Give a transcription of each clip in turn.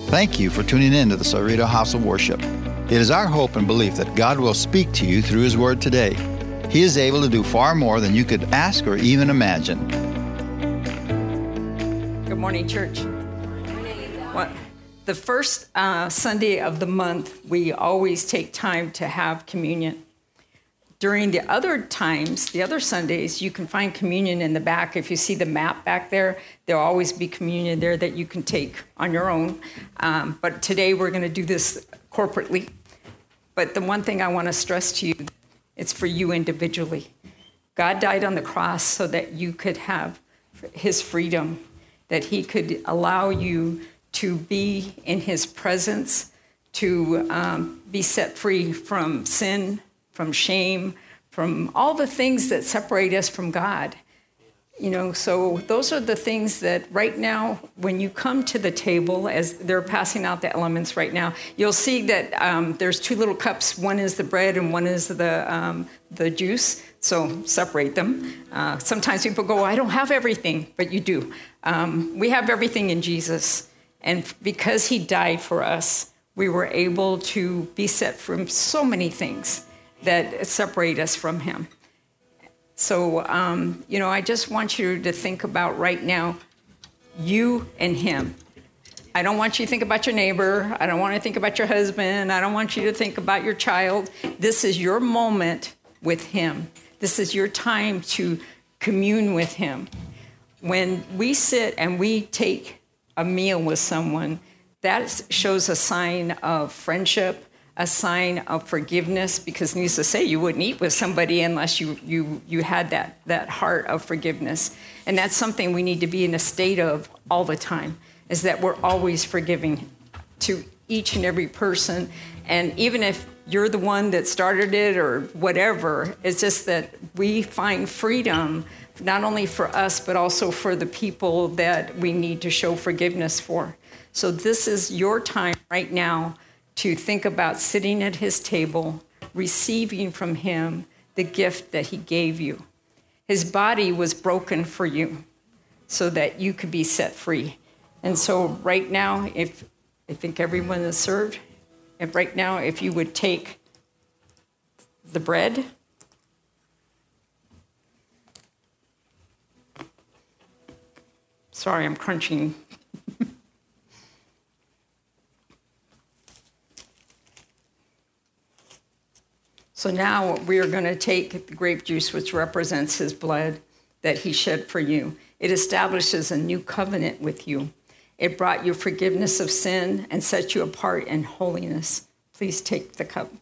Thank you for tuning in to the Cerrito House of Worship. It is our hope and belief that God will speak to you through His Word today. He is able to do far more than you could ask or even imagine. Good morning, church. The first Sunday of the month, we always take time to have communion. During the other times, the other Sundays, you can find communion in the back. If you see the map back there, there'll always be communion there that you can take on your own. But today we're going to do this corporately. But the one thing I want to stress to you, it's for you individually. God died on the cross so that you could have His freedom, that He could allow you to be in His presence, to be set free from sin, from shame, from all the things that separate us from God. You know, so those are the things that right now, when you come to the table, as they're passing out the elements right now, you'll see that there's two little cups. One is the bread and one is the juice. So separate them. Sometimes people go, I don't have everything, but you do. We have everything in Jesus. And because He died for us, we were able to be set from so many things that separate us from Him. So, I just want you to think about right now, you and Him. I don't want you to think about your neighbor. I don't want you to think about your husband. I don't want you to think about your child. This is your moment with Him. This is your time to commune with Him. When we sit and we take a meal with someone, that shows a sign of friendship, a sign of forgiveness, because needless to say, you wouldn't eat with somebody unless you had that heart of forgiveness. And that's something we need to be in a state of all the time, is that we're always forgiving to each and every person. And even if you're the one that started it or whatever, it's just that we find freedom not only for us, but also for the people that we need to show forgiveness for. So this is your time right now to think about sitting at His table, receiving from Him the gift that He gave you. His body was broken for you so that you could be set free. And so right now, if I think everyone is served, and right now, if you would take the bread, sorry, I'm crunching. So now we are going to take the grape juice, which represents His blood that He shed for you. It establishes a new covenant with you. It brought you forgiveness of sin and set you apart in holiness. Please take the cup.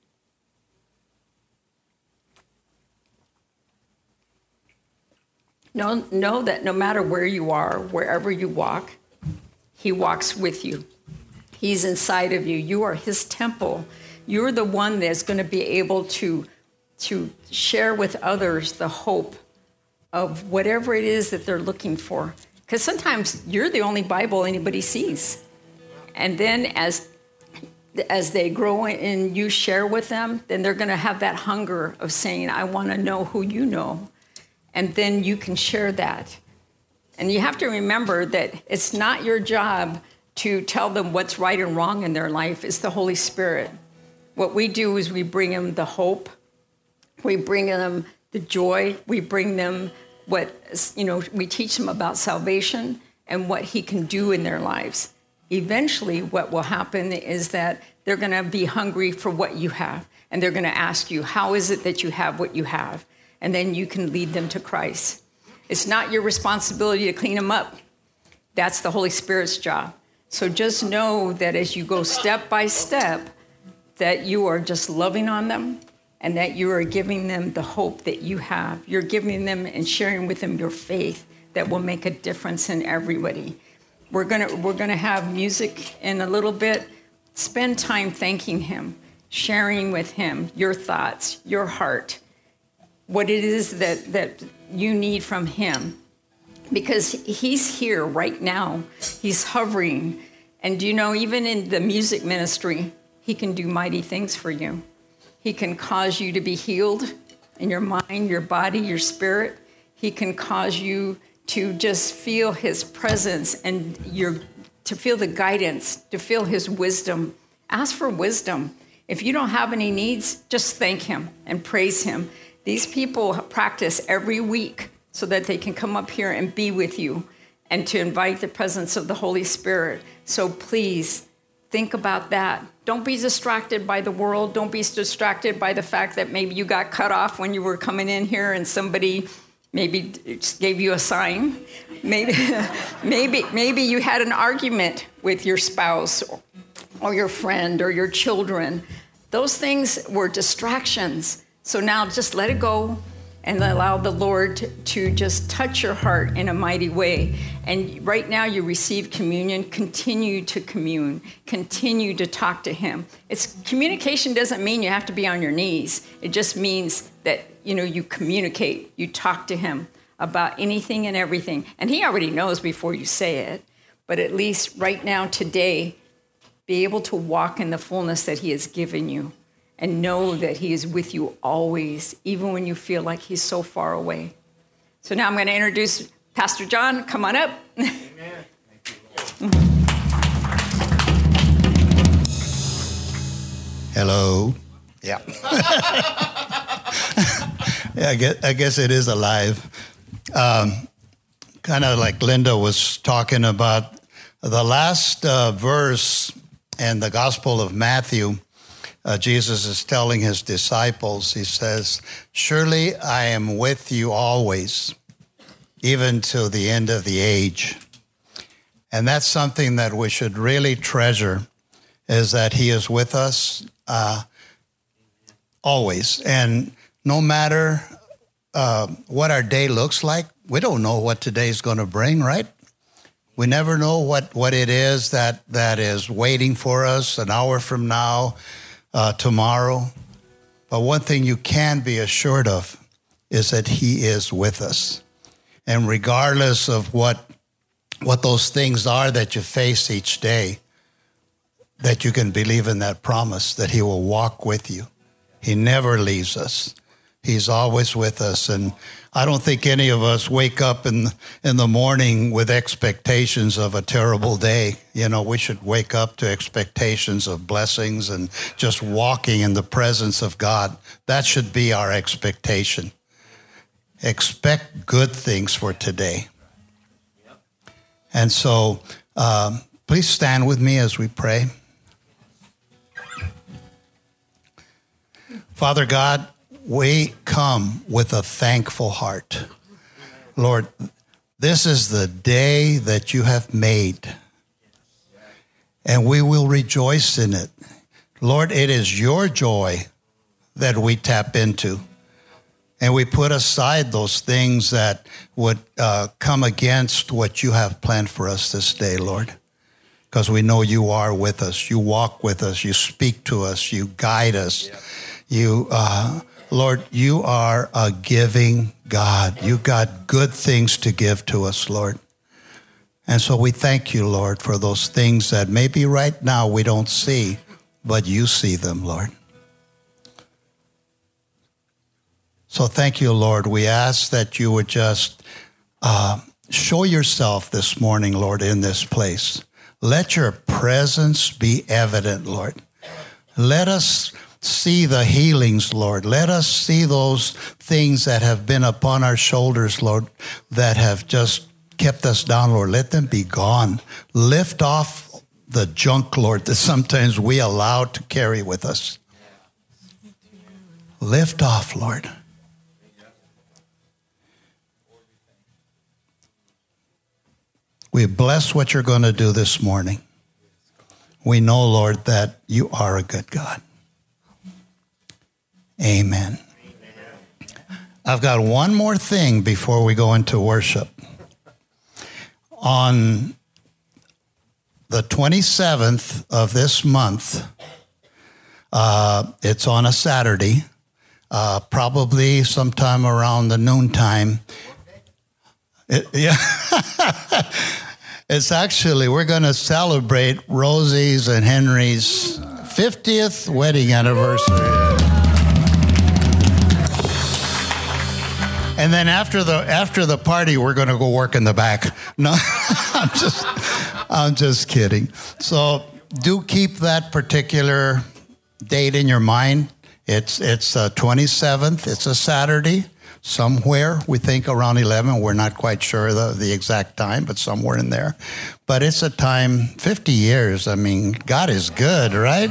Know that no matter where you are, wherever you walk, He walks with you. He's inside of you. You are His temple. You're the one that's going to be able to share with others the hope of whatever it is that they're looking for. Because sometimes you're the only Bible anybody sees. And then as they grow and you share with them, then they're going to have that hunger of saying, I want to know who you know. And then you can share that. And you have to remember that it's not your job to tell them what's right and wrong in their life. It's the Holy Spirit. What we do is we bring them the hope, we bring them the joy, we bring them we teach them about salvation and what He can do in their lives. Eventually, what will happen is that they're going to be hungry for what you have, and they're going to ask you, how is it that you have what you have? And then you can lead them to Christ. It's not your responsibility to clean them up. That's the Holy Spirit's job. So just know that as you go step by step, that you are just loving on them and that you are giving them the hope that you have. You're giving them and sharing with them your faith that will make a difference in everybody. We're gonna have music in a little bit. Spend time thanking Him, sharing with Him your thoughts, your heart, what it is that you need from Him. Because He's here right now. He's hovering. And even in the music ministry, He can do mighty things for you. He can cause you to be healed in your mind, your body, your spirit. He can cause you to just feel His presence and your to feel the guidance, to feel his wisdom. Ask for wisdom. If you don't have any needs, just thank him and praise him. These people practice every week so that they can come up here and be with you and to invite the presence of the Holy Spirit. So please think about that. Don't be distracted by the world. Don't be distracted by the fact that maybe you got cut off when you were coming in here and somebody maybe just gave you a sign. Maybe you had an argument with your spouse or your friend or your children. Those things were distractions. So now just let it go and allow the Lord to just touch your heart in a mighty way. And right now you receive communion. Continue to commune. Continue to talk to him. Communication doesn't mean you have to be on your knees. It just means that, you communicate. You talk to him about anything and everything. And he already knows before you say it. But at least right now, today, be able to walk in the fullness that he has given you. And know that he is with you always, even when you feel like he's so far away. So now I'm going to introduce Pastor John. Come on up. Amen. Thank you, Hello. Yeah. Yeah, I guess it is alive. Kind of like Linda was talking about the last verse in the Gospel of Matthew. Jesus is telling his disciples, he says, "Surely I am with you always, even to the end of the age." And that's something that we should really treasure, is that he is with us always. And no matter what our day looks like, we don't know what today's going to bring, right? We never know what it is that is waiting for us an hour from now, tomorrow. But one thing you can be assured of is that he is with us. And regardless of what those things are that you face each day, that you can believe in that promise that he will walk with you. He never leaves us. He's always with us. And I don't think any of us wake up in the morning with expectations of a terrible day. We should wake up to expectations of blessings and just walking in the presence of God. That should be our expectation. Expect good things for today. And so please stand with me as we pray. Father God, we come with a thankful heart. Lord, this is the day that you have made, and we will rejoice in it. Lord, it is your joy that we tap into, and we put aside those things that would come against what you have planned for us this day, Lord, because we know you are with us. You walk with us. You speak to us. You guide us. Lord, you are a giving God. You got good things to give to us, Lord. And so we thank you, Lord, for those things that maybe right now we don't see, but you see them, Lord. So thank you, Lord. We ask that you would just show yourself this morning, Lord, in this place. Let your presence be evident, Lord. Let us see the healings, Lord. Let us see those things that have been upon our shoulders, Lord, that have just kept us down, Lord. Let them be gone. Lift off the junk, Lord, that sometimes we allow to carry with us. Lift off, Lord. We bless what you're going to do this morning. We know, Lord, that you are a good God. Amen. I've got one more thing before we go into worship. On the 27th of this month, it's on a Saturday, probably sometime around the noontime. It's actually, we're going to celebrate Rosie's and Henry's 50th wedding anniversary. And then after the party, we're going to go work in the back. No, I'm just kidding. So do keep that particular date in your mind. It's 27th. It's a Saturday. Somewhere, we think around 11. We're not quite sure the exact time, but somewhere in there. But it's a time, 50 years. I mean, God is good, right?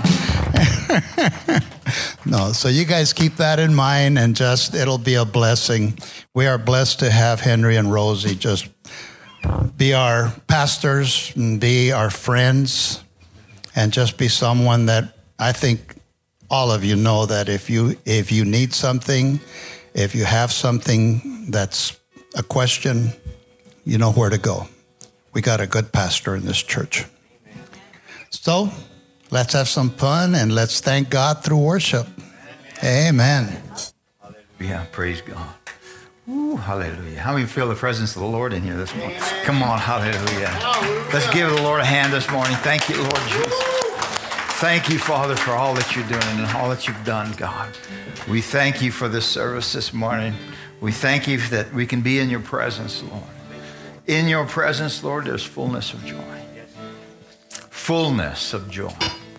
No, so you guys keep that in mind, and it'll be a blessing. We are blessed to have Henry and Rosie just be our pastors and be our friends, and just be someone that I think all of you know that if you need something, if you have something that's a question, you know where to go. We got a good pastor in this church. So let's have some fun and let's thank God through worship. Amen. Yeah, praise God. Ooh, hallelujah. How many feel the presence of the Lord in here this morning? Come on, hallelujah. Let's give the Lord a hand this morning. Thank you, Lord Jesus. Thank you, Father, for all that you're doing and all that you've done, God. We thank you for this service this morning. We thank you that we can be in your presence, Lord. In your presence, Lord, there's fullness of joy. Fullness of joy.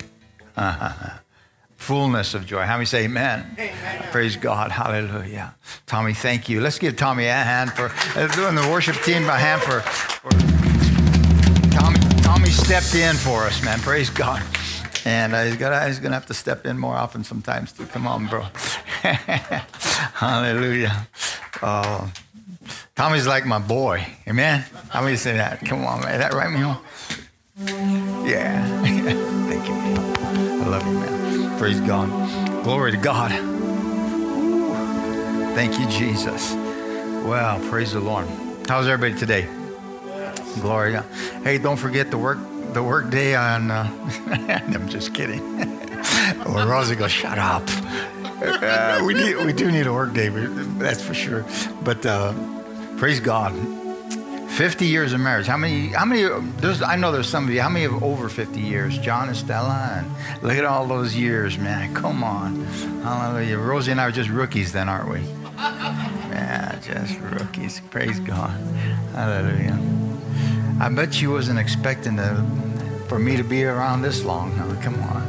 Fullness of joy. How many say amen? Amen? Praise God. Hallelujah. Tommy, thank you. Let's give Tommy a hand for doing the worship team a hand for Tommy stepped in for us, man. Praise God. And he's going to have to step in more often sometimes too. Come on, bro. Hallelujah. Tommy's like my boy. Amen? How many say that? Come on, man. Is that right, Mio? Yeah. Thank you, man. I love you, man. Praise God. Glory to God. Thank you, Jesus. Well, praise the Lord. How's everybody today? Glory to God. Hey, don't forget the work day on, I'm just kidding. Or Rosie goes, shut up. We do need a work day, that's for sure. But praise God. 50 years of marriage. How many, I know there's some of you, how many have over 50 years? John and Stella, and look at all those years, man. Come on. Hallelujah. Rosie and I are just rookies then, aren't we? Yeah, just rookies. Praise God. Hallelujah. I bet she wasn't expecting for me to be around this long. No, come on.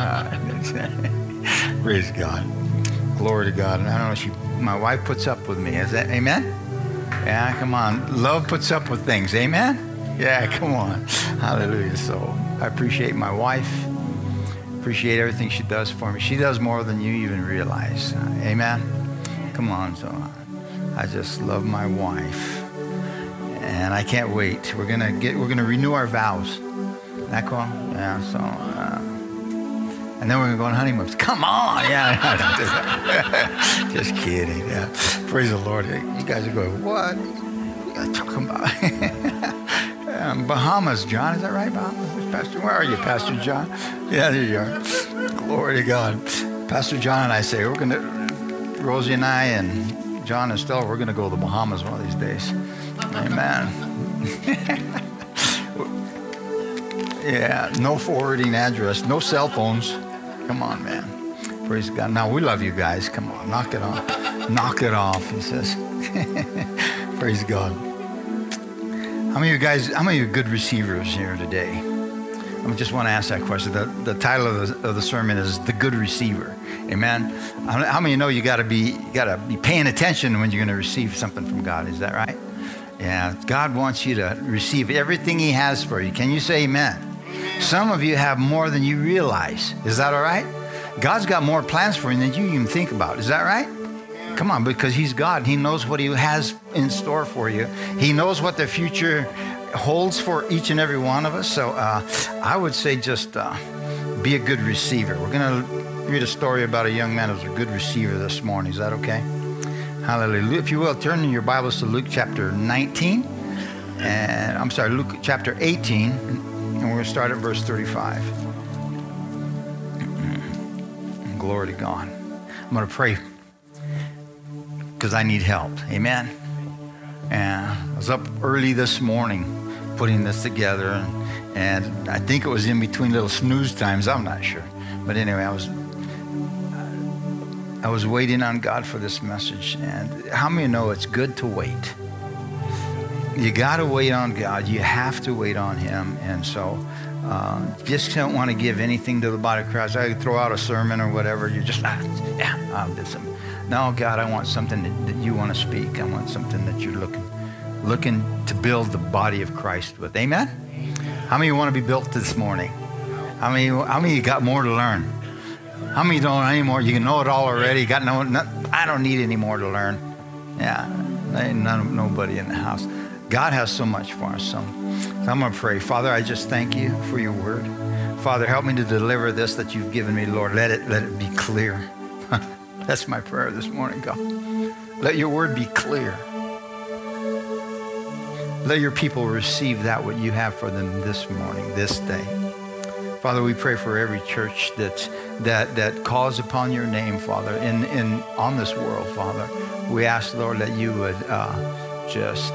Praise God. Glory to God. And I don't know, my wife puts up with me. Is that amen? Yeah, come on. Love puts up with things. Amen? Yeah, come on. Hallelujah. So I appreciate my wife. Appreciate everything she does for me. She does more than you even realize. Amen? Come on. So I just love my wife. And I can't wait. We're gonna renew our vows. Isn't that cool? Yeah. So, and then we're gonna go on honeymoons. Come on, yeah. Just kidding. Yeah. Praise the Lord. You guys are going, what? You guys talking about? Bahamas, John. Is that right, Bahamas? Pastor, where are you, Pastor John? Yeah, there you are. Glory to God. Pastor John and I say Rosie and I and John and Stella, we're gonna go to the Bahamas one of these days. Amen. Yeah, no forwarding address, no cell phones. Come on, man. Praise God. Now, we love you guys. Come on, knock it off. Knock it off, he says. Praise God. How many of you good receivers here today? I just want to ask that question. The title of the sermon is The Good Receiver. Amen. How many of you know you got to be paying attention when you're going to receive something from God? Is that right? Yeah, God wants you to receive everything he has for you. Can you say amen? Some of you have more than you realize. Is that all right? God's got more plans for you than you even think about. Is that right? Come on, because he's God. He knows what he has in store for you. He knows what the future holds for each and every one of us. So I would say just be a good receiver. We're going to read a story about a young man who was a good receiver this morning. Is that okay? Hallelujah. If you will, turn in your Bibles to Luke chapter 19. Luke chapter 18. And we're going to start at verse 35. Glory to God. I'm going to pray because I need help. Amen. And I was up early this morning putting this together. And I think it was in between little snooze times. I'm not sure. But anyway, I was waiting on God for this message. And how many know it's good to wait? you got to wait on God. You have to wait on him. And so just don't want to give anything to the body of Christ. I could throw out a sermon or whatever. You're just, I'll do some. No, God, I want something that you want to speak. I want something that you're looking to build the body of Christ with. Amen? How many want to be built this morning? How many you got more to learn? How many don't anymore? You know it all already. I don't need any more to learn. Yeah, ain't nobody in the house. God has so much for us. So I'm going to pray. Father, I just thank you for your word. Father, help me to deliver this that you've given me, Lord. Let it be clear. That's my prayer this morning, God. Let your word be clear. Let your people receive that what you have for them this morning, this day. Father, we pray for every church that calls upon your name, Father, on this world, Father. We ask, Lord, that you would just,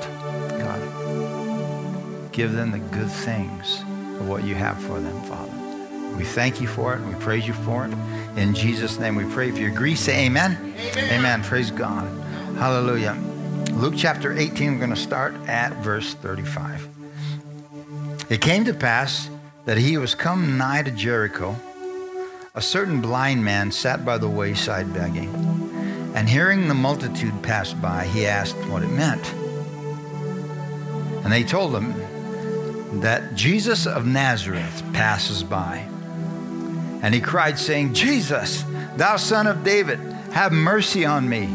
God, give them the good things of what you have for them, Father. We thank you for it. We praise you for it. In Jesus' name we pray. If you agree, say amen. Amen. Amen. Praise God. Hallelujah. Luke chapter 18, we're going to start at verse 35. It came to pass that he was come nigh to Jericho. A certain blind man sat by the wayside begging. And hearing the multitude pass by, he asked what it meant. And they told him that Jesus of Nazareth passes by. And he cried, saying, Jesus, thou son of David, have mercy on me.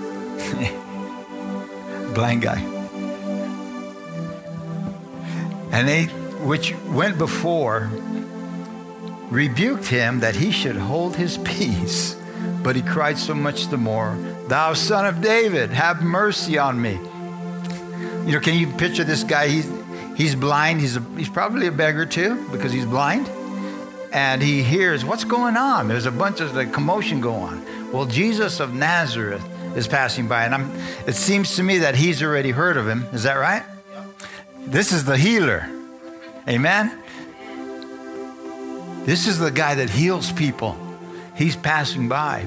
Blind guy. And they which went before rebuked him that he should hold his peace. But he cried so much the more, thou son of David, have mercy on me. You know, can you picture this guy? He's blind. He's probably a beggar too, because he's blind. And he hears, what's going on? There's a bunch of commotion going on. Well, Jesus of Nazareth is passing by. And it seems to me that he's already heard of him. Is that right? This is the healer. Amen? This is the guy that heals people. He's passing by.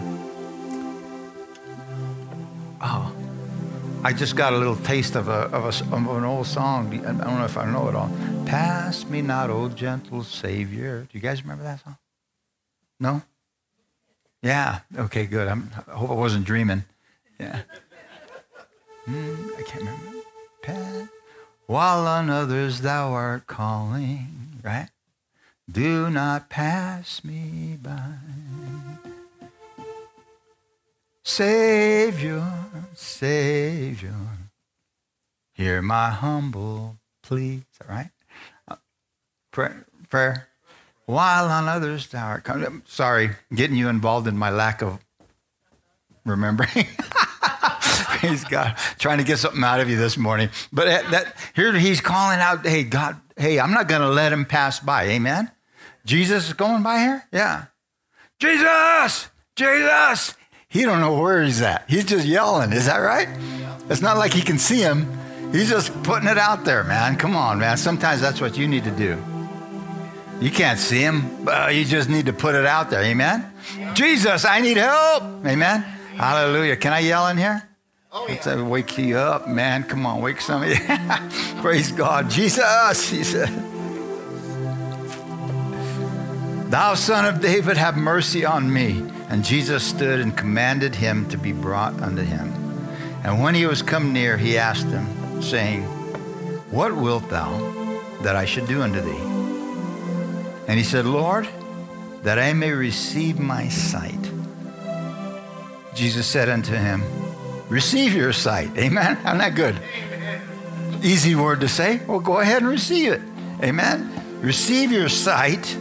Oh, I just got a little taste of an old song. I don't know if I know it all. Pass me not, O gentle Savior. Do you guys remember that song? No? Yeah. Okay, good. I hope I wasn't dreaming. Yeah. I can't remember. While on others thou art calling, right? Do not pass me by. Savior, Savior, hear my humble plea. Is that right? Prayer. While on others thou art calling. Sorry, getting you involved in my lack of remembering. Praise God. Trying to get something out of you this morning. But here he's calling out, hey, God, hey, I'm not going to let him pass by. Amen? Jesus is going by here? Yeah. Jesus! Jesus! He don't know where he's at. He's just yelling. Is that right? It's not like he can see him. He's just putting it out there, man. Come on, man. Sometimes that's what you need to do. You can't see him, but you just need to put it out there. Amen? Jesus, I need help. Amen? Hallelujah. Can I yell in here? Oh, yeah. Let's wake you up, man. Come on, wake somebody. Praise God. Jesus, he said. Thou son of David, have mercy on me. And Jesus stood and commanded him to be brought unto him. And when he was come near, he asked him, saying, What wilt thou that I should do unto thee? And he said, Lord, that I may receive my sight. Jesus said unto him, Receive your sight. Amen? Isn't that good? Amen. Easy word to say. Well, go ahead and receive it. Amen? Receive your sight.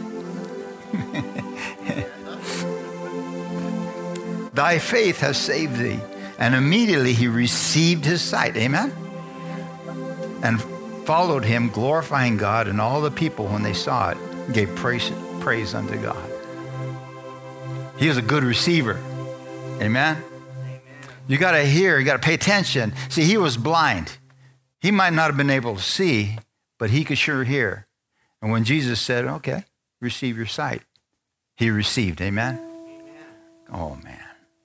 Thy faith has saved thee. And immediately he received his sight. Amen? And followed him, glorifying God, and all the people, when they saw it, gave praise unto God. He was a good receiver. Amen? You got to hear. You got to pay attention. See, he was blind. He might not have been able to see, but he could sure hear. And when Jesus said, okay, receive your sight, he received. Amen? Oh, man.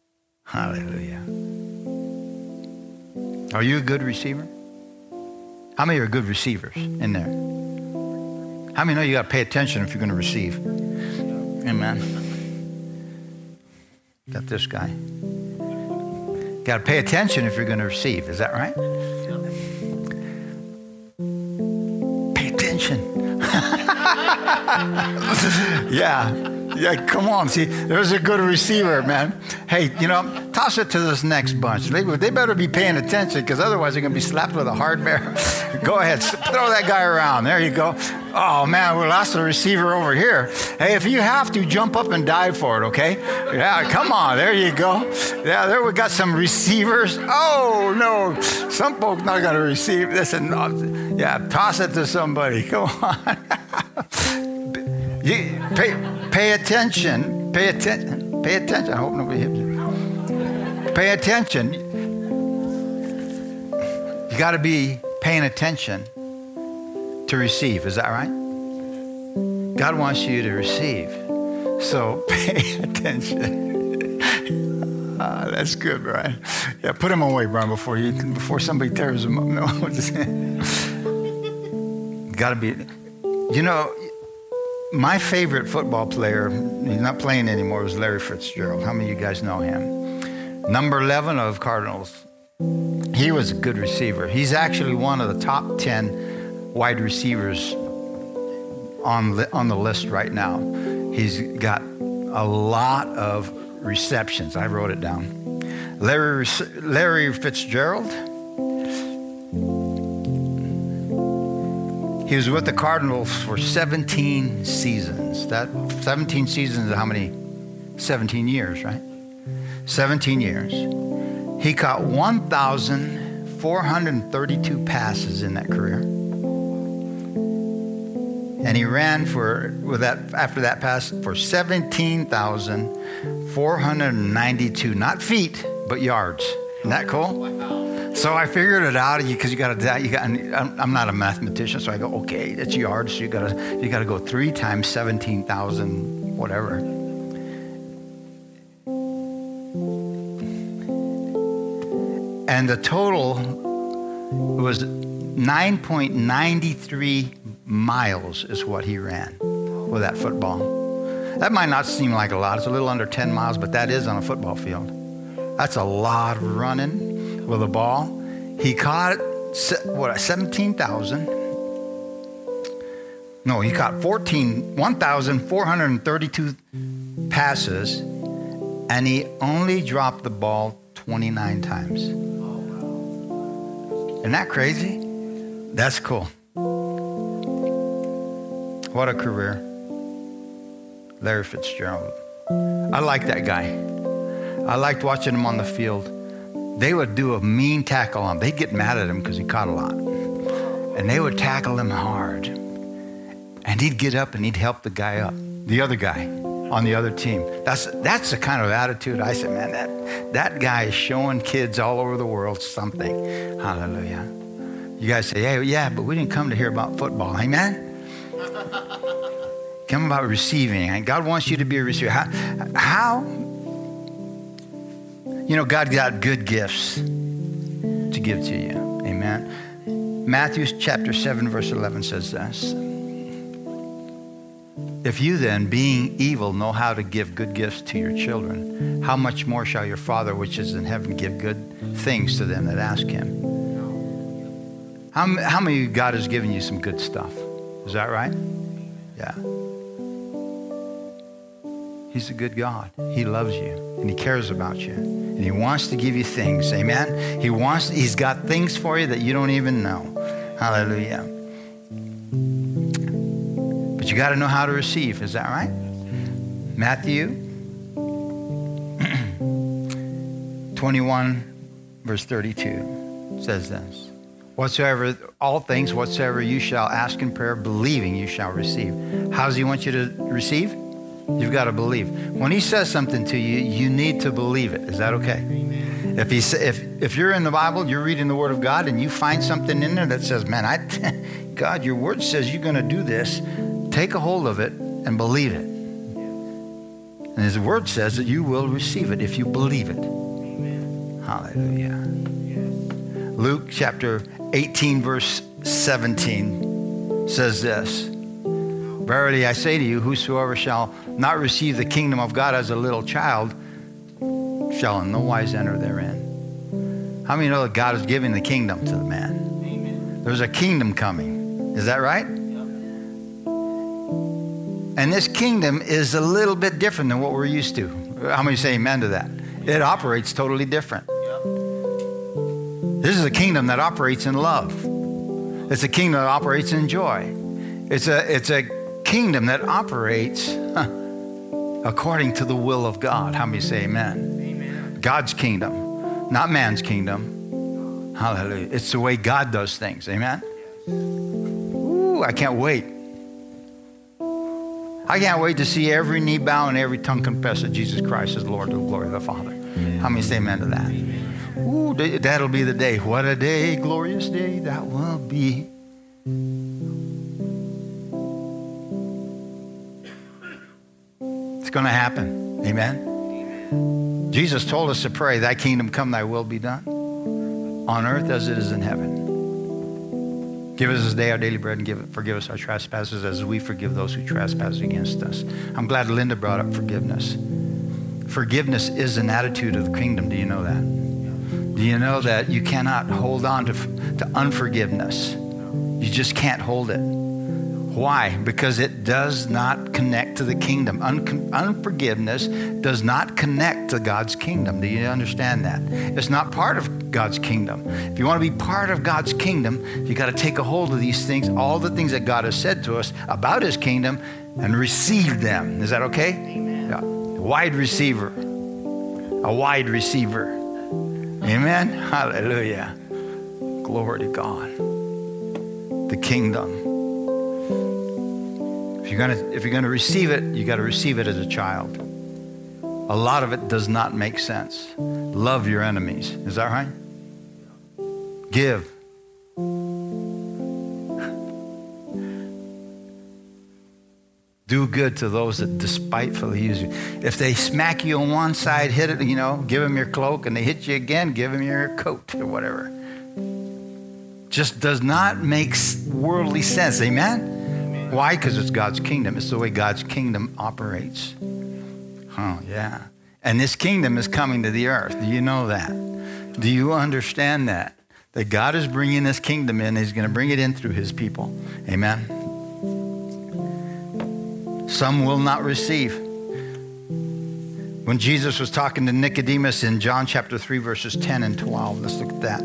Hallelujah. Are you a good receiver? How many are good receivers in there? How many know you got to pay attention if you're going to receive? Amen. Got this guy. Got to pay attention if you're going to receive. Is that right? Pay attention. Yeah, come on. See, there's a good receiver, man. Hey, toss it to this next bunch. They better be paying attention because otherwise they're going to be slapped with a hard bear. Go ahead, throw that guy around. There you go. Oh, man, we lost the receiver over here. Hey, if you have to, jump up and dive for it, okay? Yeah, come on. There you go. Yeah, there we got some receivers. Oh, no. Some folks not going to receive this. Yeah, toss it to somebody. Come on. Pay attention. Pay attention. Pay attention. I hope nobody hits you. Pay attention. You got to be paying attention to receive. Is that right? God wants you to receive. So pay attention. That's good, Brian. Yeah, put him away, Brian, before somebody tears him up. No, got to be. My favorite football player, he's not playing anymore, was Larry Fitzgerald. How many of you guys know him? Number 11 of Cardinals. He was a good receiver. He's actually one of the top 10 wide receivers on the list right now. He's got a lot of receptions. I wrote it down. Larry Fitzgerald. He was with the Cardinals for 17 seasons. That 17 seasons is how many? 17 years, right? 17 years. He caught 1,432 passes in that career. And he ran after that pass for 17,492, not feet, but yards. Isn't that cool? So I figured it out because I'm not a mathematician, so I go, okay, it's yards. So you gotta go 3 times 17,000, whatever. And the total was 9.93 miles is what he ran with that football. That might not seem like a lot. It's a little under 10 miles, but that is on a football field. That's a lot of running with a ball. He caught 17,000. No, he caught 1,432 passes, and he only dropped the ball 29 times. Isn't that crazy? That's cool. What a career. Larry Fitzgerald. I like that guy. I liked watching him on the field. They would do a mean tackle on him. They'd get mad at him because he caught a lot. And they would tackle him hard. And he'd get up and he'd help the guy up, the other guy on the other team. That's the kind of attitude I said, man, that guy is showing kids all over the world something. Hallelujah. You guys say, hey, yeah, but we didn't come to hear about football. Amen? Come about receiving. And God wants you to be a receiver. How? God got good gifts to give to you. Amen. Matthew chapter 7, verse 11 says this. If you then, being evil, know how to give good gifts to your children, how much more shall your Father which is in heaven give good things to them that ask him? How many of you God has given you some good stuff? Is that right? Yeah. He's a good God. He loves you and he cares about you. And he wants to give you things. Amen. He's got things for you that you don't even know. Hallelujah. But you got to know how to receive. Is that right? Matthew 21 verse 32 says this. All things whatsoever you shall ask in prayer, believing you shall receive. How does he want you to receive? You've got to believe. When he says something to you, you need to believe it. Is that okay? Amen. If you're in the Bible, you're reading the Word of God, and you find something in there that says, man, God, your Word says you're going to do this. Take a hold of it and believe it. And his Word says that you will receive it if you believe it. Amen. Hallelujah. Yes. Luke chapter 18, verse 17 says this, verily I say to you, whosoever shall not receive the kingdom of God as a little child shall in no wise enter therein. How many know that God is giving the kingdom to the man? Amen. There's a kingdom coming. Is that right? And this kingdom is a little bit different than what we're used to. How many say amen to that? It operates totally different. This is a kingdom that operates in love. It's a kingdom that operates in joy. It's a kingdom that operates according to the will of God. How many say amen? Amen. God's kingdom, not man's kingdom. Hallelujah. It's the way God does things. Amen? Ooh, I can't wait. I can't wait to see every knee bow and every tongue confess that Jesus Christ is Lord to the glory of the Father. How many say amen to that? Ooh, that'll be the day. What a day, glorious day that will be. It's going to happen. Amen? Jesus told us to pray, thy kingdom come, thy will be done on earth as it is in heaven. Give us this day our daily bread and forgive us our trespasses as we forgive those who trespass against us. I'm glad Linda brought up forgiveness. Forgiveness is an attitude of the kingdom. Do you know that? Do you know that you cannot hold on to unforgiveness? You just can't hold it. Why? Because it does not connect to the kingdom. Unforgiveness does not connect to God's kingdom. Do you understand that? It's not part of God's kingdom. If you want to be part of God's kingdom, you got to take a hold of these things, all the things that God has said to us about his kingdom, and receive them. Is that okay? Amen. Yeah. Wide receiver. A wide receiver. Amen? Hallelujah. Glory to God. The kingdom. If you're gonna receive it, you got to receive it as a child. A lot of it does not make sense. Love your enemies. Is that right? Give. Do good to those that despitefully use you. If they smack you on one side, hit it, give them your cloak, and they hit you again, give them your coat or whatever. Just does not make worldly sense. Amen? Why? Because it's God's kingdom. It's the way God's kingdom operates. Oh, yeah. And this kingdom is coming to the earth. Do you know that? Do you understand that? That God is bringing this kingdom in. He's going to bring it in through his people. Amen? Some will not receive. When Jesus was talking to Nicodemus in John chapter 3, verses 10 and 12. Let's look at that.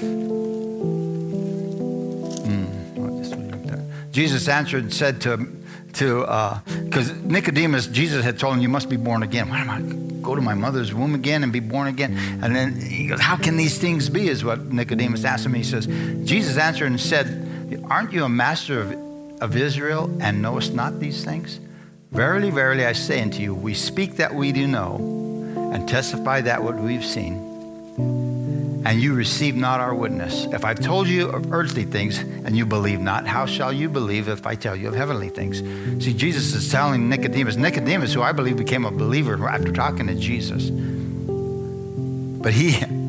Jesus answered and said because Nicodemus, Jesus had told him, you must be born again. Why am I go to my mother's womb again and be born again? And then he goes, how can these things be, is what Nicodemus asked him. He says, Jesus answered and said, aren't you a master of Israel and knowest not these things? Verily, verily, I say unto you, we speak that we do know and testify that what we've seen, and you receive not our witness. If I've told you of earthly things and you believe not, how shall you believe if I tell you of heavenly things? See, Jesus is telling Nicodemus, who I believe became a believer after talking to Jesus. But he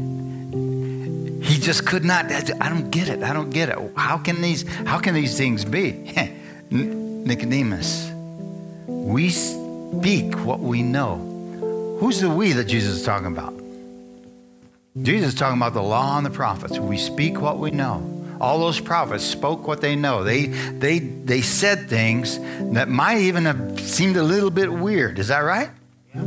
just could not. I don't get it. How can these things be? Nicodemus, we speak what we know. Who's the we that Jesus is talking about? Jesus is talking about the law and the prophets. We speak what we know. All those prophets spoke what they know. They said things that might even have seemed a little bit weird. Is that right? Yeah.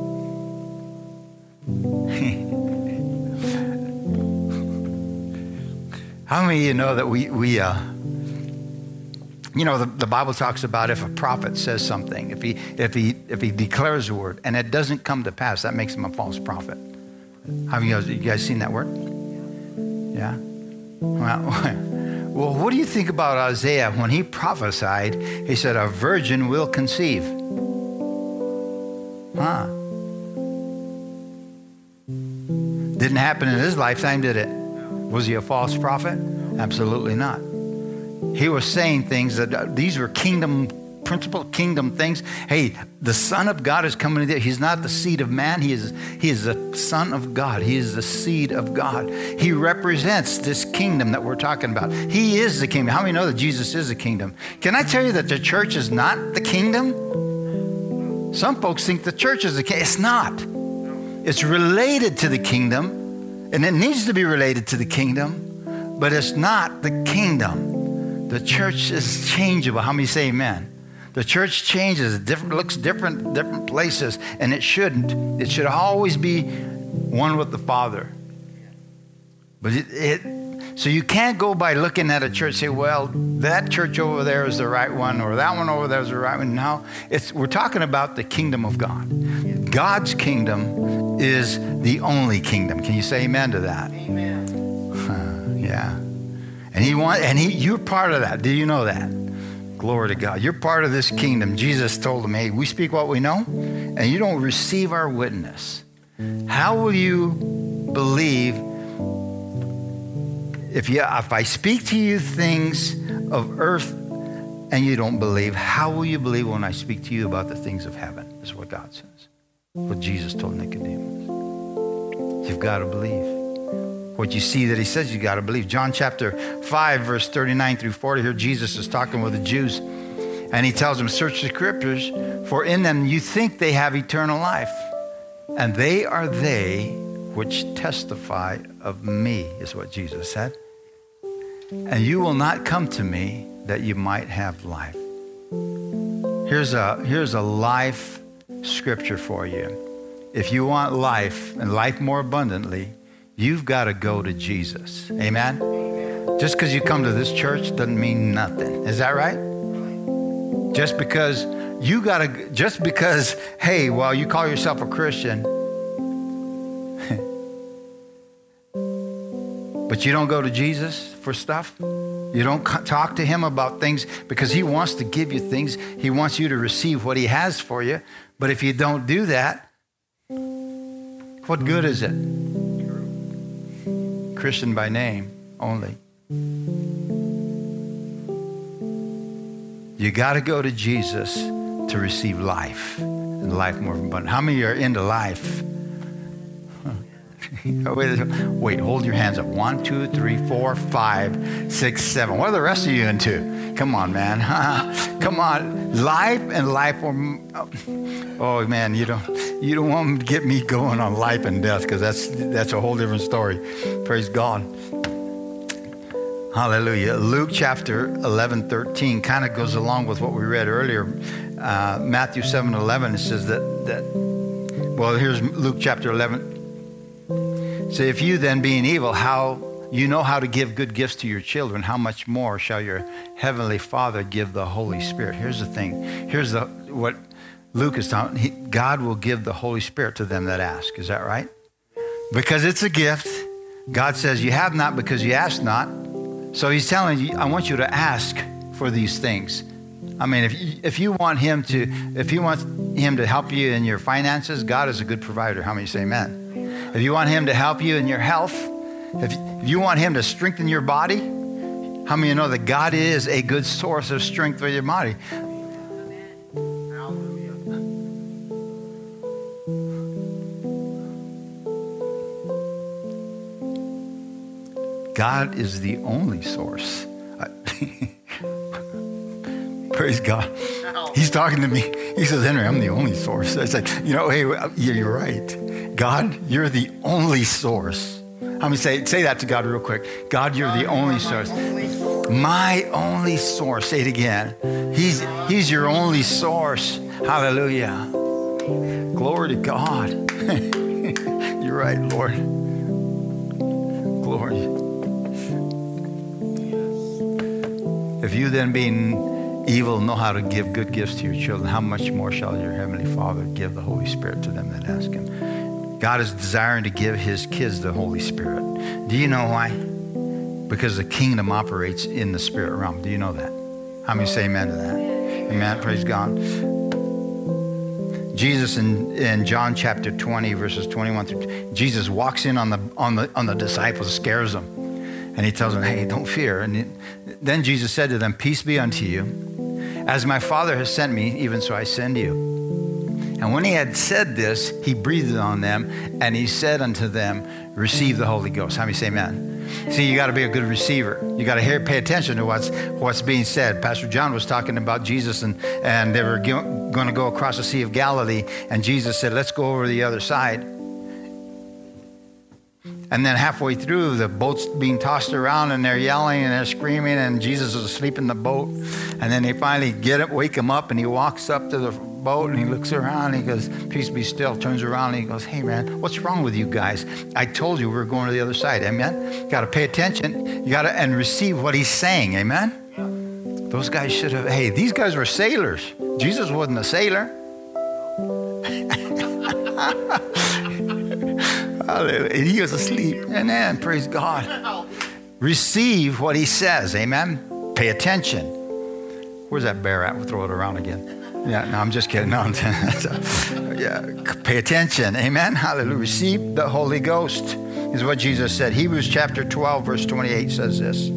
How many of you know that the Bible talks about if a prophet says something, if he declares a word and it doesn't come to pass, that makes him a false prophet. Have you guys seen that word? Yeah? Well, what do you think about Isaiah when he prophesied? He said, a virgin will conceive. Didn't happen in his lifetime, did it? Was he a false prophet? Absolutely not. He was saying things that these were kingdom principle, kingdom things. Hey, the Son of God is coming in there. He's not the seed of man. He is the Son of God. He is the seed of God. He represents this kingdom that we're talking about. He is the kingdom. How many know that Jesus is the kingdom? Can I tell you that the church is not the kingdom? Some folks think the church is the kingdom. It's not. It's related to the kingdom, and it needs to be related to the kingdom, but it's not the kingdom. The church is changeable. How many say amen? The church changes, looks different places, and it shouldn't. It should always be one with the Father. But so you can't go by looking at a church and say, well, that church over there is the right one, or that one over there is the right one. No, we're talking about the kingdom of God. God's kingdom is the only kingdom. Can you say amen to that? Amen. Yeah. And you're part of that. Do you know that? Glory to God. You're part of this kingdom. Jesus told them, hey, we speak what we know, and you don't receive our witness. How will you believe if I speak to you things of earth and you don't believe? How will you believe when I speak to you about the things of heaven? Is what God says. What Jesus told Nicodemus. You've got to believe. What you see that he says, you got to believe. John chapter 5, verse 39 through 40. Here Jesus is talking with the Jews. And he tells them, search the scriptures, for in them you think they have eternal life. And they are they which testify of me, is what Jesus said. And you will not come to me that you might have life. Here's a life scripture for you. If you want life and life more abundantly, you've got to go to Jesus. Amen? Just because you come to this church doesn't mean nothing. Is that right? Just because, hey, well, you call yourself a Christian, but you don't go to Jesus for stuff. You don't talk to him about things because he wants to give you things. He wants you to receive what he has for you. But if you don't do that, what good is it? Christian by name only. You got to go to Jesus to receive life and life more abundant. How many are into life? Wait, hold your hands up. 1, 2, 3, 4, 5, 6, 7. What are the rest of you into? Come on, man. Come on. Life and life more. Oh man, you don't want to get me going on life and death, because that's a whole different story. Praise God. Hallelujah. Luke chapter 11:13 kind of goes along with what we read earlier. Matthew 7:11, it says well, here's Luke chapter 11. So if you then, being evil, how you know how to give good gifts to your children, how much more shall your heavenly Father give the Holy Spirit? Here's the thing. Here's what Luke is talking. God will give the Holy Spirit to them that ask. Is that right? Because it's a gift. God says you have not because you ask not. So he's telling you, I want you to ask for these things. I mean, if you want him to help you in your finances, God is a good provider. How many say amen? If you want him to help you in your health, if you want him to strengthen your body, how many know that God is a good source of strength for your body? God is the only source. Praise God. He's talking to me. He says, Henry, I'm the only source. I said, hey, you're right. God, you're the only source. How many say that to God real quick? God, you're the only source. My only source. Say it again. He's your only source. Hallelujah. Glory to God. You're right, Lord. Glory. If you then, being evil, know how to give good gifts to your children, how much more shall your heavenly Father give the Holy Spirit to them that ask him? God is desiring to give his kids the Holy Spirit. Do you know why? Because the kingdom operates in the spirit realm. Do you know that? How many say amen to that? Amen. Praise God. Jesus in John chapter 20, verses 21 through, Jesus walks in on the disciples, scares them. And he tells them, hey, don't fear. And then Jesus said to them, peace be unto you. As my Father has sent me, even so I send you. And when he had said this, he breathed on them, and he said unto them, receive the Holy Ghost. How many say amen? See, you got to be a good receiver. You got to pay attention to what's being said. Pastor John was talking about Jesus, and they were going to go across the Sea of Galilee, and Jesus said, let's go over the other side. And then halfway through, the boat's being tossed around, and they're yelling and they're screaming, and Jesus is asleep in the boat. And then they finally wake him up, and he walks up to the boat, and he looks around, and he goes, peace be still, turns around, and he goes, hey man, what's wrong with you guys? I told you we were going to the other side. Amen? You got to pay attention. You got to and receive what he's saying. Amen? Those guys should have, hey, these guys were sailors. Jesus wasn't a sailor. Hallelujah. And he was asleep. And then, praise God. Receive what he says. Amen? Pay attention. Where's that bear at? We'll throw it around again. Yeah, no, I'm just kidding. No, yeah, pay attention. Amen? Hallelujah. Receive the Holy Ghost is what Jesus said. Hebrews chapter 12, verse 28 says this.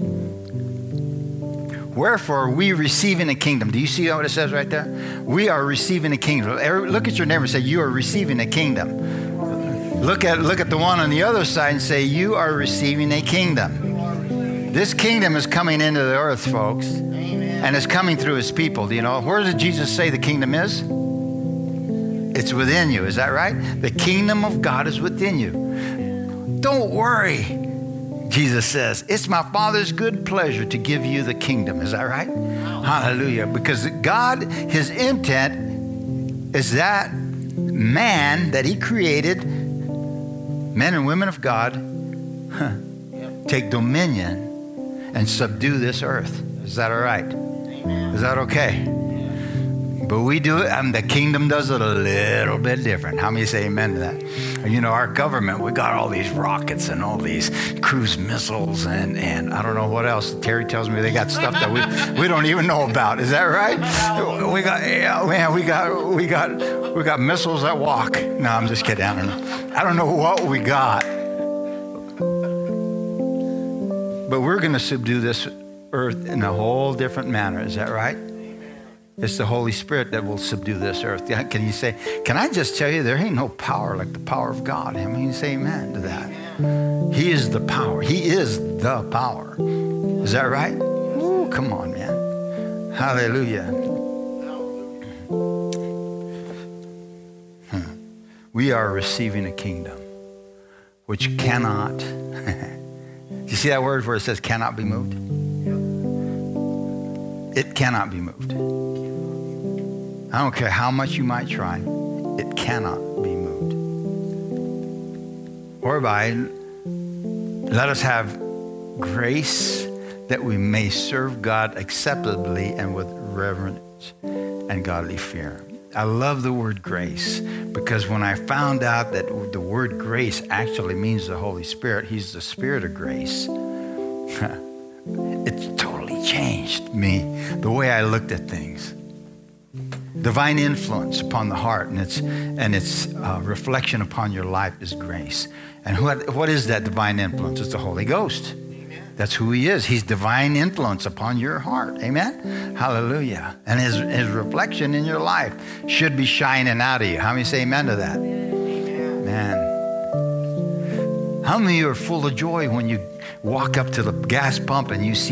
Wherefore we receive in the kingdom. Do you see what it says right there? We are receiving the kingdom. Look at your neighbor and say, you are receiving the kingdom. Look at the one on the other side and say, you are receiving a kingdom. This kingdom is coming into the earth, folks. And it's coming through his people. Do you know? Where did Jesus say the kingdom is? It's within you. Is that right? The kingdom of God is within you. Don't worry. Jesus says, it's my Father's good pleasure to give you the kingdom. Is that right? Hallelujah. Because God, his intent is that man that he created, men and women of God, take dominion and subdue this earth. Is that all right? Is that okay? But we do it, the kingdom does it a little bit different. How many say amen to that? You know, our government, we got all these rockets and all these cruise missiles and I don't know what else. Terry tells me they got stuff that we don't even know about. Is that right? We got missiles that walk. No, I'm just kidding. I don't know what we got. But we're going to subdue this earth in a whole different manner. Is that right? It's the Holy Spirit that will subdue this earth. Can you say, can I just tell you, there ain't no power like the power of God. I mean, say amen to that. He is the power. He is the power. Is that right? Ooh, come on, man. Hallelujah. We are receiving a kingdom which cannot. You see that word where it says cannot be moved? It cannot be moved. I don't care how much you might try. It cannot be moved. Whereby, let us have grace that we may serve God acceptably and with reverence and godly fear. I love the word grace because when I found out that the word grace actually means the Holy Spirit, he's the Spirit of grace, it totally changed me, the way I looked at things. Divine influence upon the heart and its reflection upon your life is grace. And what is that divine influence? It's the Holy Ghost. Amen. That's who he is. He's divine influence upon your heart. Amen? Hallelujah. And his reflection in your life should be shining out of you. How many say amen to that? Amen. Man. How many of you are full of joy when you walk up to the gas pump and you see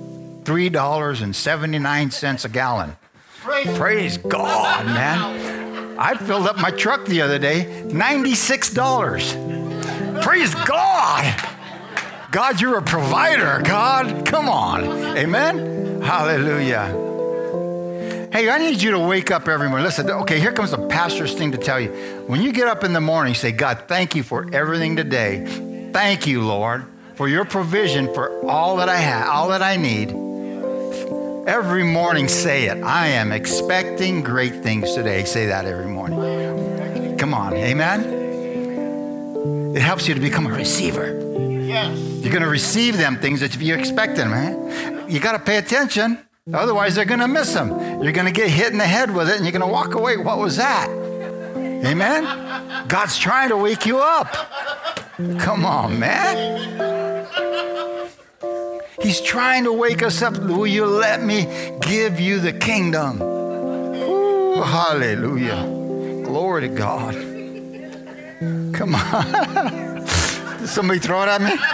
$3.79 a gallon? Praise God, man. I filled up my truck the other day, $96. Praise God. God, you're a provider, God. Come on. Amen? Hallelujah. Hey, I need you to wake up every morning. Listen, okay, here comes the pastor's thing to tell you. When you get up in the morning, say, God, thank you for everything today. Thank you, Lord, for your provision for all that I have, all that I need. Every morning, say it. I am expecting great things today. Say that every morning. Come on. Amen? It helps you to become a receiver. Yes. You're going to receive them things that you expect them, man. You got to pay attention. Otherwise, they're going to miss them. You're going to get hit in the head with it, and you're going to walk away. What was that? Amen? God's trying to wake you up. Come on, man. He's trying to wake us up. Will you let me give you the kingdom? Ooh, hallelujah. Glory to God. Come on. Did somebody throw it at me?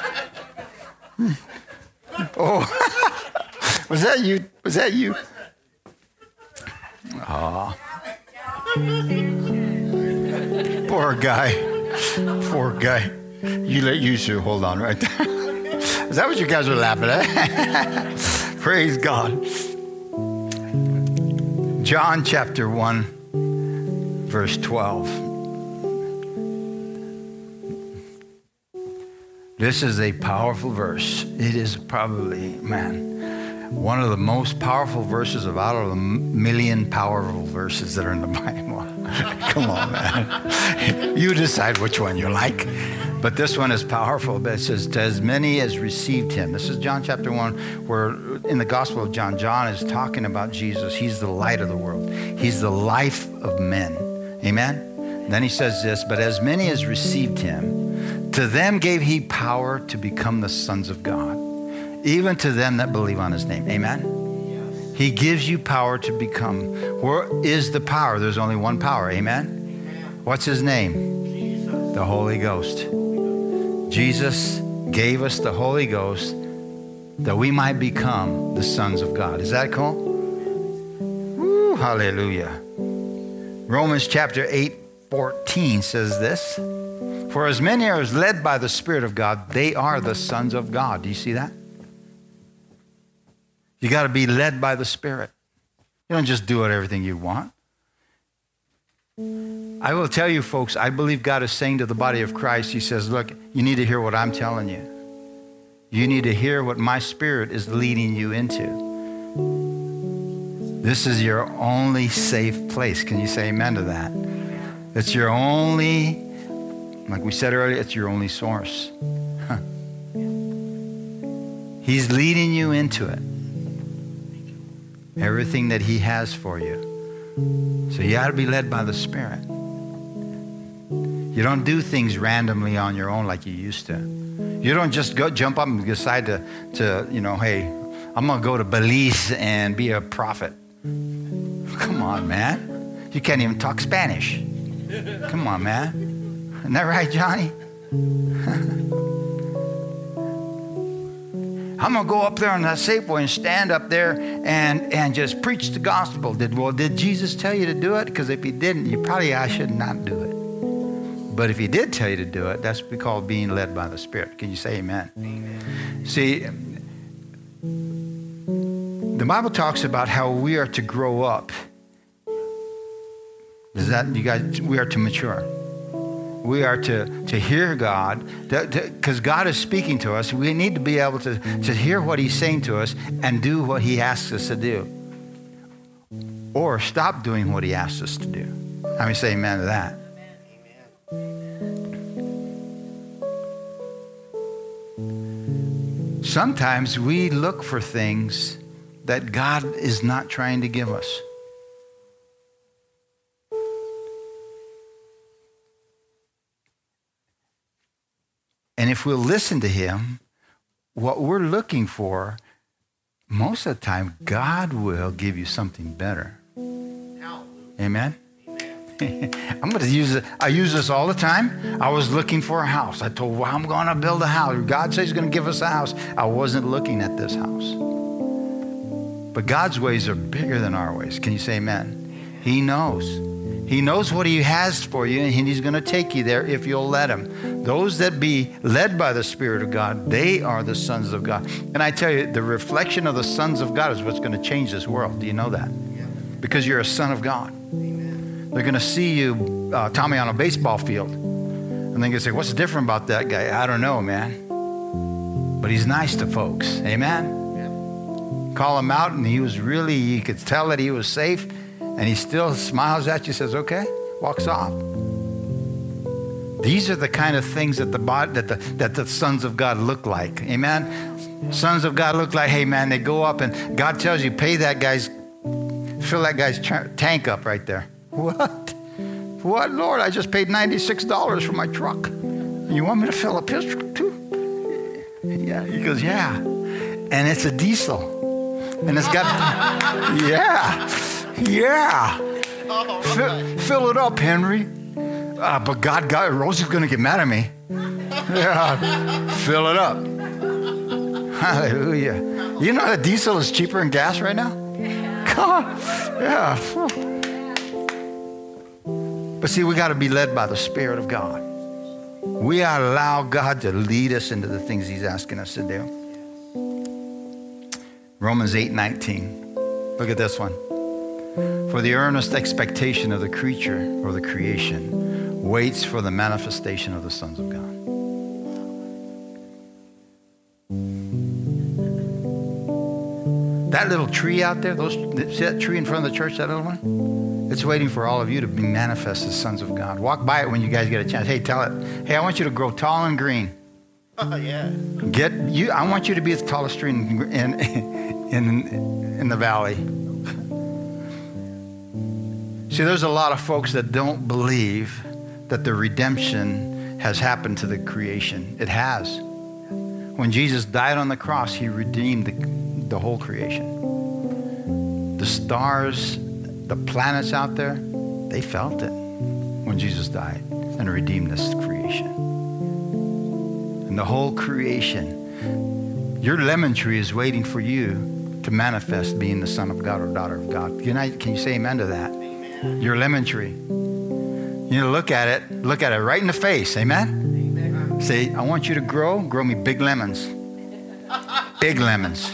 Oh, was that you? Was that you? Oh. Poor guy. Poor guy. You let you two hold on right there. Is that what you guys were laughing at? Praise God. John chapter 1, verse 12. This is a powerful verse. It is probably, one of the most powerful verses out of the million powerful verses that are in the Bible. Come on, man. You decide which one you like. But this one is powerful. It says, to as many as received him. This is John chapter 1, where in the Gospel of John, John is talking about Jesus. He's the light of the world. He's the life of men. Amen? Then he says this, but as many as received him, to them gave he power to become the sons of God, even to them that believe on his name. Amen? Yes. He gives you power to become. Where is the power? There's only one power. Amen? Amen. What's his name? Jesus. The Holy Ghost. Jesus gave us the Holy Ghost that we might become the sons of God. Is that cool? Woo, hallelujah. Romans chapter 8:14 says this. For as many are led by the Spirit of God, they are the sons of God. Do you see that? You got to be led by the Spirit. You don't just do everything you want. I will tell you, folks, I believe God is saying to the body of Christ, he says, look, you need to hear what I'm telling you. You need to hear what my Spirit is leading you into. This is your only safe place. Can you say amen to that? It's your only, like we said earlier, it's your only source. Huh. He's leading you into it. Everything that he has for you. So you got to be led by the Spirit. You don't do things randomly on your own like you used to. You don't just go jump up and decide to hey, I'm going to go to Belize and be a prophet. Come on, man. You can't even talk Spanish. Come on, man. Isn't that right, Johnny? I'm going to go up there on that Safeway and stand up there and just preach the gospel. Did Jesus tell you to do it? Because if he didn't, I should not do it. But if he did tell you to do it, that's what we call being led by the Spirit. Can you say amen? Amen. See, the Bible talks about how we are to grow up. Is that, you guys, we are to mature. We are to hear God, because God is speaking to us. We need to be able to hear what he's saying to us and do what he asks us to do. Or stop doing what he asks us to do. How many say amen to that? Amen. Sometimes we look for things that God is not trying to give us. And if we'll listen to him, what we're looking for, most of the time, God will give you something better. Amen? I'm going to use it. I use this all the time. I was looking for a house. I told, I'm going to build a house. God says he's going to give us a house. I wasn't looking at this house. But God's ways are bigger than our ways. Can you say amen? He knows. He knows what he has for you, and he's going to take you there if you'll let him. Those that be led by the Spirit of God, they are the sons of God. And I tell you, the reflection of the sons of God is what's going to change this world. Do you know that? Because you're a son of God. Amen. They're going to see you, Tommy, on a baseball field. And they're going to say, what's different about that guy? I don't know, man. But he's nice to folks. Amen? Call him out, and you could tell that he was safe. And he still smiles at you, says, okay, walks off. These are the kind of things that the sons of God look like. Amen? Sons of God look like, hey, man, they go up and God tells you, fill that guy's tank up right there. What? What, Lord? I just paid $96 for my truck. You want me to fill up his truck too? Yeah. He goes, yeah. and it's a diesel. And it's got, yeah. Fill it up, Henry. But Rosie's going to get mad at me. Yeah, fill it up. Hallelujah. You know that diesel is cheaper than gas right now? Come on. Yeah. But see, we got to be led by the Spirit of God. We ought to allow God to lead us into the things he's asking us to do. Romans 8:19. Look at this one. For the earnest expectation of the creature or the creation waits for the manifestation of the sons of God. That little tree out there, see that tree in front of the church, that little one? It's waiting for all of you to be manifest as sons of God. Walk by it when you guys get a chance. Hey, tell it. Hey, I want you to grow tall and green. Oh, yeah. I want you to be the tallest tree in the valley. See, there's a lot of folks that don't believe that the redemption has happened to the creation. It has. When Jesus died on the cross, he redeemed the whole creation. The stars, the planets out there, they felt it when Jesus died and redeemed this creation. And the whole creation, your lemon tree is waiting for you to manifest being the son of God or daughter of God. Can you say amen to that? Amen. Your lemon tree. You know, look at it right in the face. Amen? Amen. Say, I want you to grow me big lemons. Big lemons.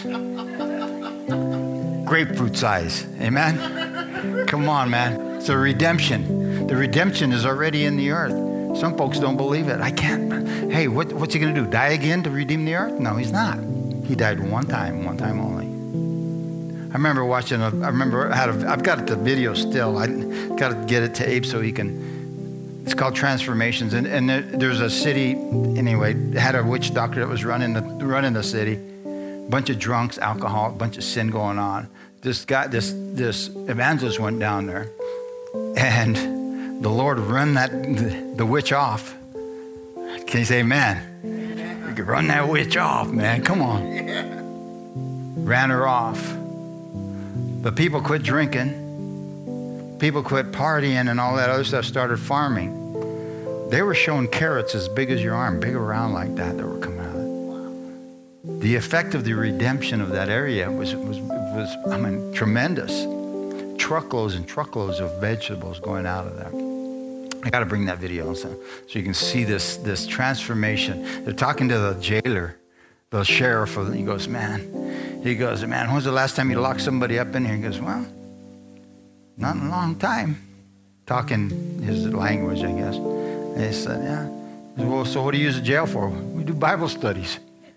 Grapefruit size. Amen? Come on, man. It's a redemption. The redemption is already in the earth. Some folks don't believe it. I can't. Hey, what's he going to do? Die again to redeem the earth? No, he's not. He died one time only. I remember watching, I've got the video still. I got to get it to Abe so he can, it's called Transformations. And there's a city, anyway, had a witch doctor that was running the city. Bunch of drunks, alcohol, a bunch of sin going on. This evangelist went down there, and the Lord run the witch off. Can you say amen? You can run that witch off, man. Come on. Ran her off. But people quit drinking. People quit partying and all that other stuff, started farming. They were showing carrots as big as your arm, big around like that were coming out of it. The effect of the redemption of that area was tremendous. Truckloads and truckloads of vegetables going out of there. I got to bring that video so you can see this transformation. They're talking to the jailer, the sheriff. He goes, man, when was the last time you locked somebody up in here? He goes, well, not in a long time. Talking his language, I guess. And he said, yeah. He said, well, so what do you use the jail for? We do Bible studies.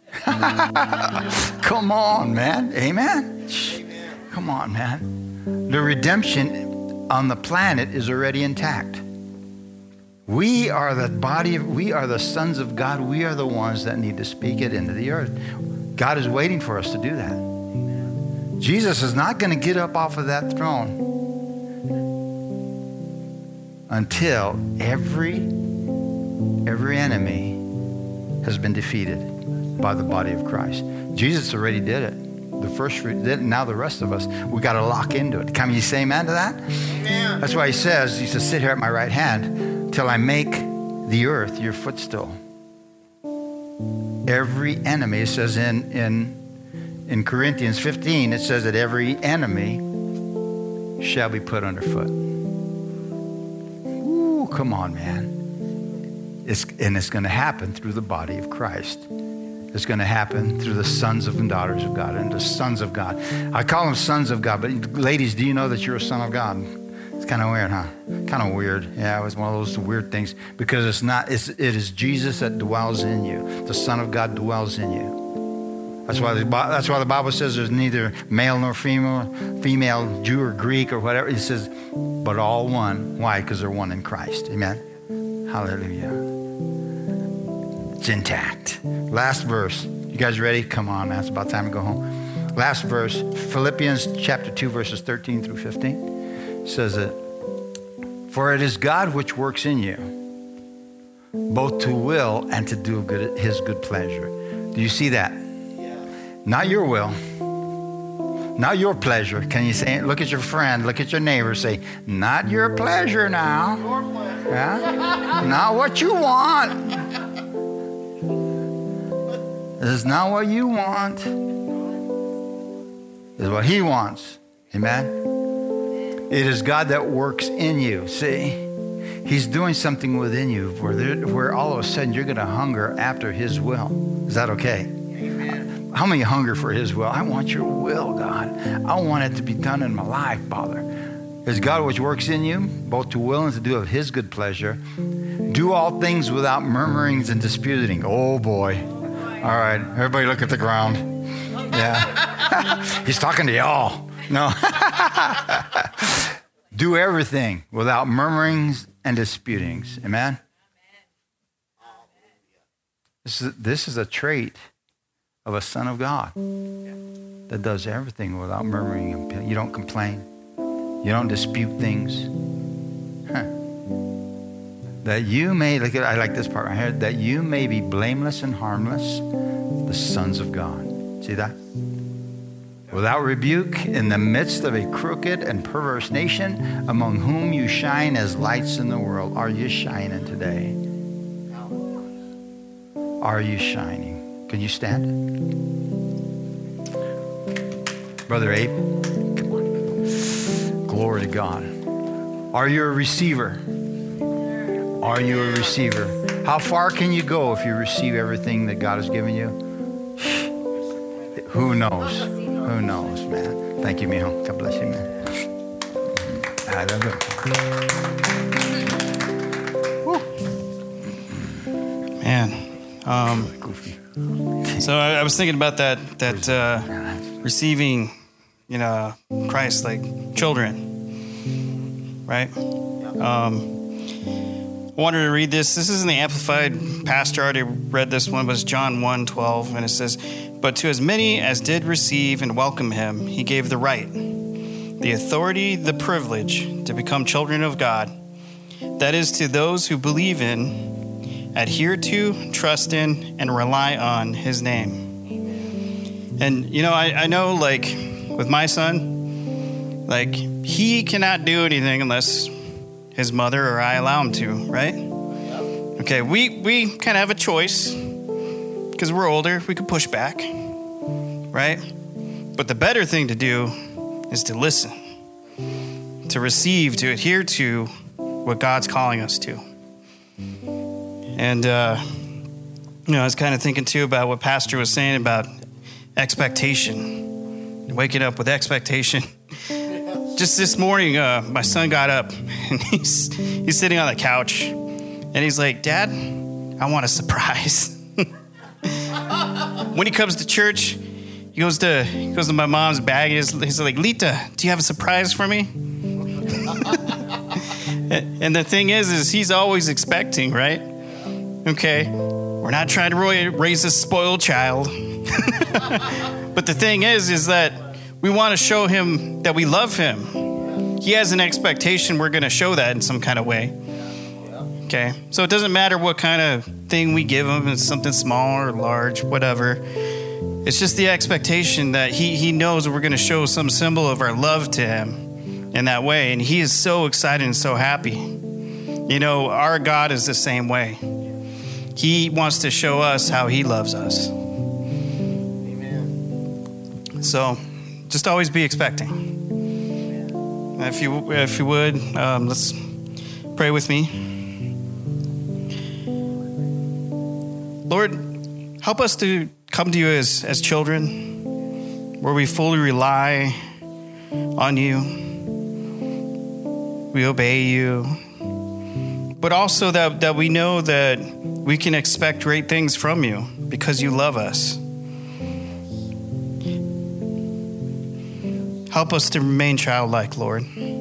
Come on, man. Amen? Come on, man. The redemption on the planet is already intact. We are the sons of God. We are the ones that need to speak it into the earth. God is waiting for us to do that. Jesus is not going to get up off of that throne until every enemy has been defeated by the body of Christ. Jesus already did it. The first fruit did it. Now the rest of us, we got to lock into it. Can you say amen to that? Amen. That's why he says, sit here at my right hand till I make the earth your footstool. Every enemy, it says in Corinthians 15, it says that every enemy shall be put underfoot. Ooh, come on, man. It's going to happen through the body of Christ. It's going to happen through the sons and daughters of God and the sons of God. I call them sons of God, but ladies, do you know that you're a son of God? It's kind of weird, huh? Kind of weird. Yeah, it was one of those weird things because it is Jesus that dwells in you. The Son of God dwells in you. That's why the Bible says there's neither male nor female, Jew or Greek or whatever. It says, but all one. Why? Because they're one in Christ. Amen? Hallelujah. It's intact. Last verse. You guys ready? Come on, man. It's about time to go home. Last verse. Philippians chapter 2, verses 13 through 15. Says that, for it is God which works in you, both to will and to do his good pleasure. Do you see that? Yeah. Not your will. Not your pleasure. Can you say it? Look at your friend, look at your neighbor, say, not your pleasure now. Your pleasure. Yeah? Not what you want. This is not what you want. This is what he wants. Amen? It is God that works in you. See? He's doing something within you where all of a sudden you're going to hunger after his will. Is that okay? How many hunger for his will? I want your will, God. I want it to be done in my life, Father. Is God which works in you, both to will and to do of his good pleasure. Do all things without murmurings and disputing. Oh, boy. All right. Everybody look at the ground. Yeah. He's talking to y'all. No. Do everything without murmurings and disputings. Amen? This is a trait of a son of God that does everything without murmuring. You don't complain. You don't dispute things. That you may, I like this part right here, that you may be blameless and harmless, the sons of God. See that? Without rebuke, in the midst of a crooked and perverse nation, among whom you shine as lights in the world. Are you shining today? Are you shining? Can you stand? Brother Abe, come on. Glory to God. Are you a receiver? Are you a receiver? How far can you go if you receive everything that God has given you? Who knows? Who knows, man? Thank you, mijo. God bless you, man. I love it. Man. So I was thinking about that receiving, Christ like children, right? I wanted to read this. This is in the Amplified. Pastor already read this one, but it's John 1:12, and it says, "But to as many as did receive and welcome him, he gave the right, the authority, the privilege to become children of God. That is, to those who believe in, adhere to, trust in, and rely on his name." And, I know, with my son, he cannot do anything unless his mother or I allow him to, right? Okay, we kind of have a choice because we're older. We can push back, right? But the better thing to do is to listen, to receive, to adhere to what God's calling us to. And, I was kind of thinking, too, about what Pastor was saying about expectation, waking up with expectation. Just this morning, my son got up, and he's sitting on the couch, and he's like, "Dad, I want a surprise." When he comes to church, he goes to my mom's bag, and he's like, "Lita, do you have a surprise for me?" And the thing is he's always expecting, right? Okay, we're not trying to raise a spoiled child. But the thing is that we want to show him that we love him. He has an expectation we're going to show that in some kind of way. Okay, so it doesn't matter what kind of thing we give him. It's something small or large, whatever. It's just the expectation that he knows we're going to show some symbol of our love to him in that way. And he is so excited and so happy. Our God is the same way. He wants to show us how he loves us. Amen. So just always be expecting. Amen. If you would, let's pray with me. Lord, help us to come to you as children, where we fully rely on you. We obey you. But also that we know that we can expect great things from you because you love us. Help us to remain childlike, Lord.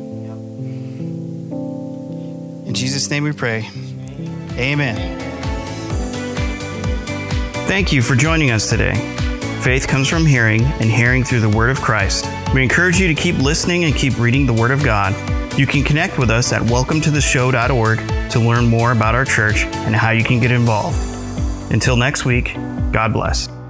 In Jesus' name we pray. Amen. Thank you for joining us today. Faith comes from hearing, and hearing through the Word of Christ. We encourage you to keep listening and keep reading the Word of God. You can connect with us at welcometotheshow.org to learn more about our church and how you can get involved. Until next week, God bless.